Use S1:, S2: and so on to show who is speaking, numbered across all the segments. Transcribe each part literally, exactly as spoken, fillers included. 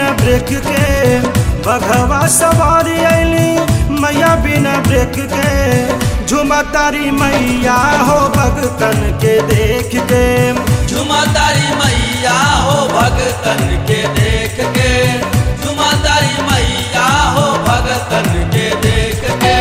S1: बिना ब्रेक के बघवा सवारी अली मैया बिना ब्रेक के झुमा तारी मैया हो भगतन के देख के
S2: झुमा तारी मैया हो भगतन के देख के झुमा तारी मैया हो भगतन के देख के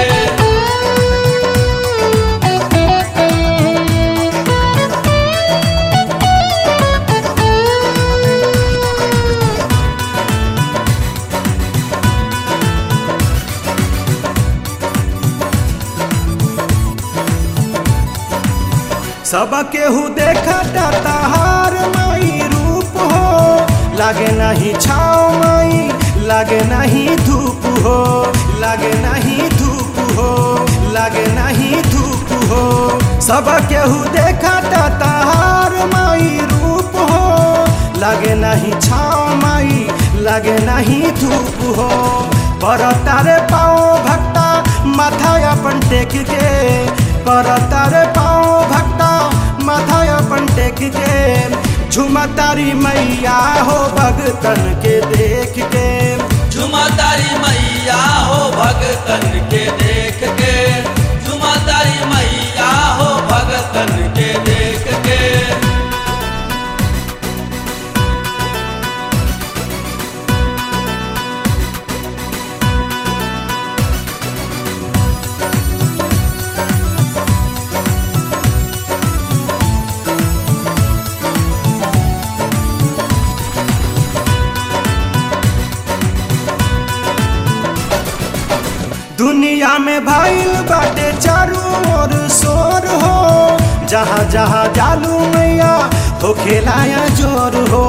S1: सब केहू देखा ताहार माई रूप हो लागे नहीं छाव माई लागे नहीं धूप हो लागे नहीं धूप हो लागे नहीं धूप हो सब केहू देखा ताहार माई रूप हो लागे नहीं छाव माई लागे नहीं धूप हो पर तारे पाओ भक्ता माथा अपन टेक के पर तारे पाओ भक्ता माथा अपन टेक के झुमा तारी मैया हो भगतन के देख के
S2: झुमा तारी मैया हो भगतन के देख के झुमा तारी मैया हो भगतन के देख के
S1: दुनिया में भाईल बाटे चारों ओर शोर हो जहाँ जहाँ जालू मैया हो खेलाया जोर हो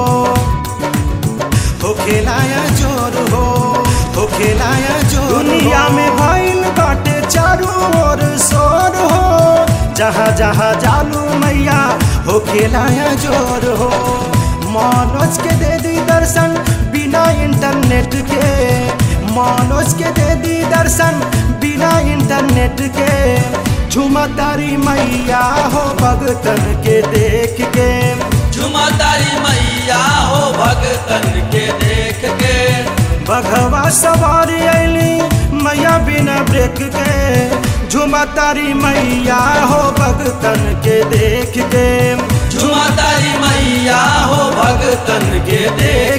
S1: हो खेलाया जोर हो हो खेलाया जोर दुनिया में भाईल बाटे चारों ओर शोर हो जहाँ जहाँ जालू मैया हो खेलाया जोर हो मनोज के दे दी दर्शन बिना इंटरनेट के मनोज के दे दी दर्शन बिना इंटरनेट के झुमा तारी मैया हो भगतन के देख के
S2: झुमा तारी मैया हो भगतन के देख के
S1: बघवा सवारी अली मैया बिना ब्रेक के झुमा तारी मैया हो भगतन के देख के
S2: झुमा तारी मैया हो भगतन के देख